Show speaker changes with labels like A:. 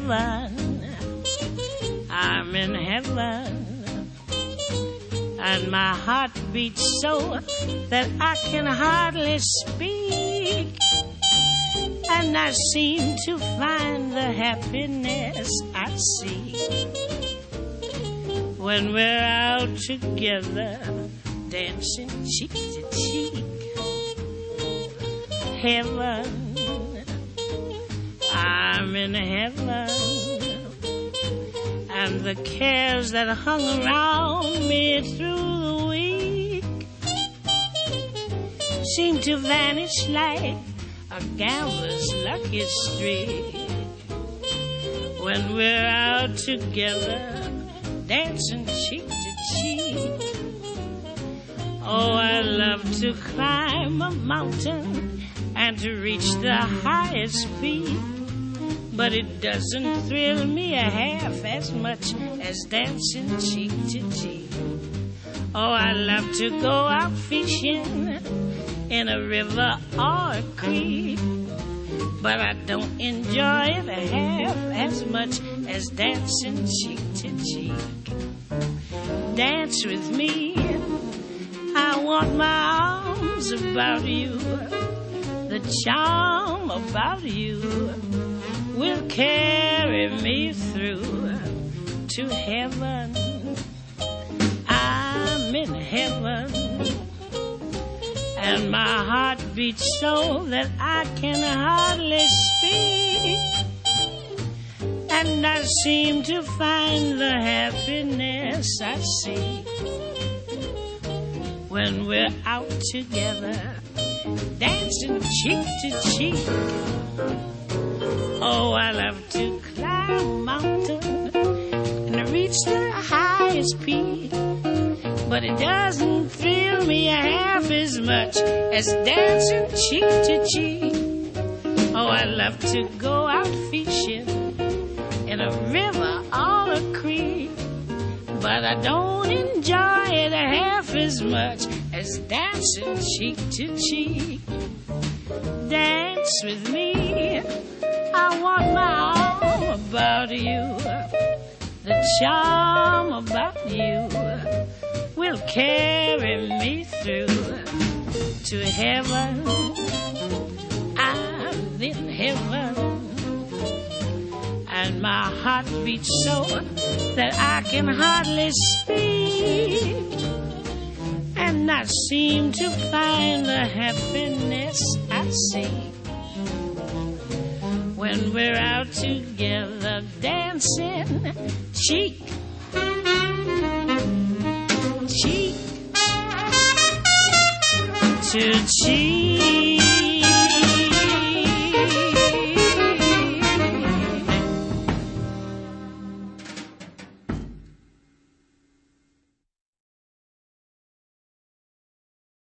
A: heaven. I'm in heaven. And my heart beats so that I can hardly speak. And I seem to find the happiness I seek when we're out together, dancing cheek to cheek. Heaven, I'm in heaven. And the cares that hung around me through the week seem to vanish like a gambler's lucky streak when we're out together, dancing cheek to cheek. Oh, I love to climb a mountain and to reach the highest peak, but it doesn't thrill me a half as much as dancing cheek to cheek. Oh, I love to go out fishing in a river or a creek, but I don't enjoy it a half as much as dancing cheek to cheek. Dance with me, I want my arms about you. The charm about you will carry me through to heaven. I'm in heaven, and my heart beats so that I can hardly speak. And I seem to find the happiness I seek when we're out together, dancing cheek to cheek. Oh, I love to climb a mountain and reach the highest peak, but it doesn't thrill me a half as much as dancing cheek to cheek. Oh, I love to go out fishing in a river or a creek, but I don't enjoy it a half as much as dancing cheek to cheek. Dance with me, I want my arm about you. The charm about you will carry me through to heaven. I'm in heaven, and my heart beats so that I can hardly speak. And I seem to find the happiness I seek when we're out together, dancing cheek cheek to cheek.